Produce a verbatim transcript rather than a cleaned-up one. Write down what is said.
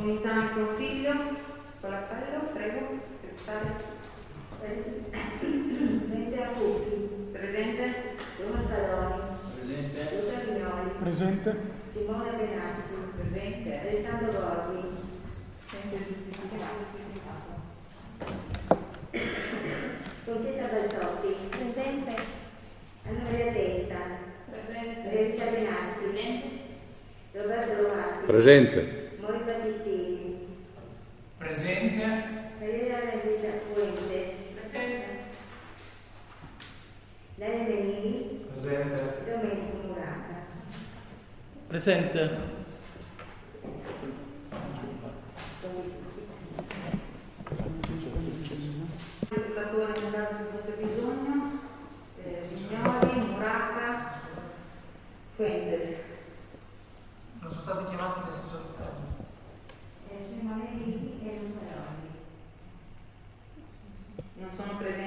Cominciamo il consiglio con l'appello, prego, segretario. Presente a tutti. Presente. Roma Saloni. Presente. Luca Vignoli. Presente. Simone Benassi. Presente. Alessandro Borghi. Sempre giustificato. Conchetta Balzotti. Presente. Anna Maria Testa. Presente. Rita Benassi. Presente. Roberto Lovati. Presente. Mori Battistini. Presente. Maria Renata Fuentes. Presente. Daniele Benini. Presente. Domenico Murata. Presente. Il fattore mandato se fosse bisogno, eh, Signori, Murata, Fuentes. Non sono stati chiamati gli assessori esterni. Simone Benini e Luca Lodi. Non sono presenti